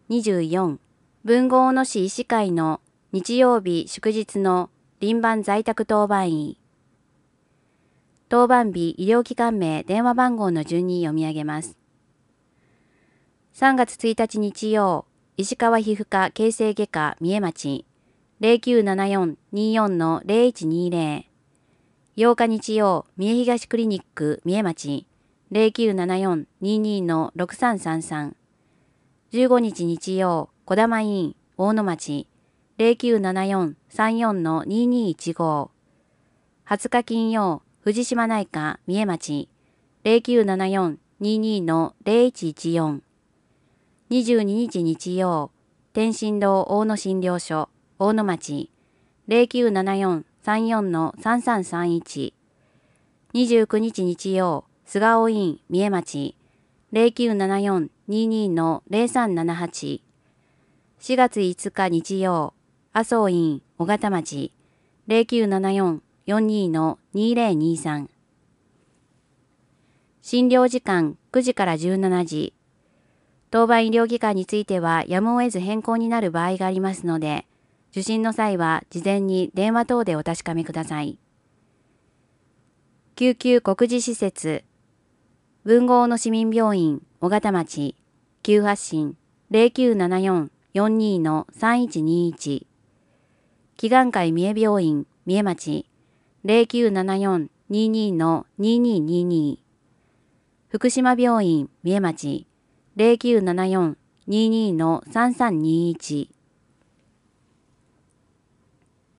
24、豊後大野市医師会の日曜日祝日の輪番在宅当番医。当番日医療機関名電話番号の順に読み上げます。3月1日日曜、石川皮膚科形成外科三重町 0974-24-0120。8日日曜、三重東クリニック三重町 0974-22-6333。15日日曜、小玉医院大野町 0974-34-2215。20日金曜、藤島内科三重町 0974-22-0114。22日日曜、天津堂大野診療所大野町 0974-34-3331。29日日曜、菅尾院三重町 0974-22-0378。4月5日日曜、麻生院小形町 0974-42-2023。診療時間9時から17時。当番医療機関についてはやむを得ず変更になる場合がありますので、受診の際は事前に電話等でお確かめください。救急告示施設、豊後大野市民病院小形町、急発進 0974-42-3121。祈願会三重病院三重町 0974-22-2222。福島病院三重町 0974-22-3321。